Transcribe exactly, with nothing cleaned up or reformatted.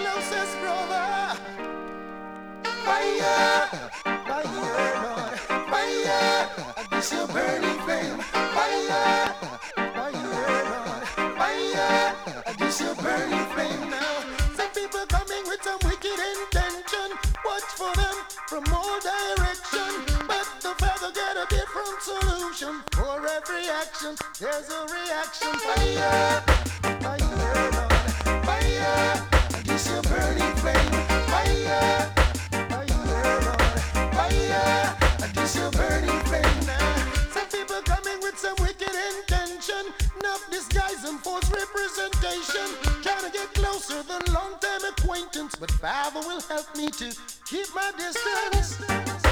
closest brother. Fire, fire, Lord, fire. This your burning flame. Fire, fire, Lord, fire. This your burning flame now. Some people coming with some wicked intention. Watch for them from all direction. But the Father got a different solution. For every action, there's a reaction. Fire, fire, Lord, fire. This your burning flame. Fire, fire, Lord, fire. This your burning flame now. Some people coming with some wicked intention. Enough disguise and false representation. Trying to get closer than long-time acquaintance. But Father will help me to keep my distance.